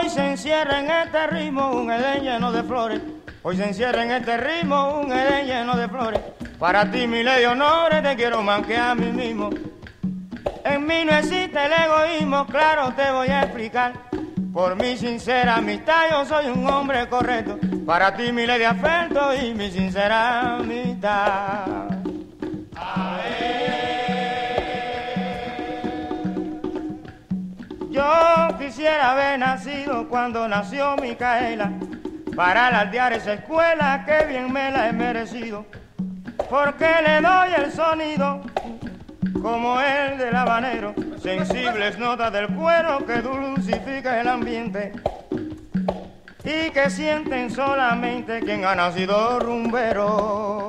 Hoy se encierra en este ritmo un Edén lleno de flores. Hoy se encierra en este ritmo un Edén lleno de flores. Para ti, mi ley de honores, te quiero más que a mí mismo. En mí no existe el egoísmo, claro te voy a explicar. Por mi sincera amistad yo soy un hombre correcto. Para ti, mi ley de afecto y mi sincera amistad. Yo quisiera haber nacido cuando nació Micaela, para alardear esa escuela que bien me la he merecido, porque le doy el sonido como el del habanero, sensibles notas del cuero que dulcifica el ambiente y que sienten solamente quien ha nacido rumbero.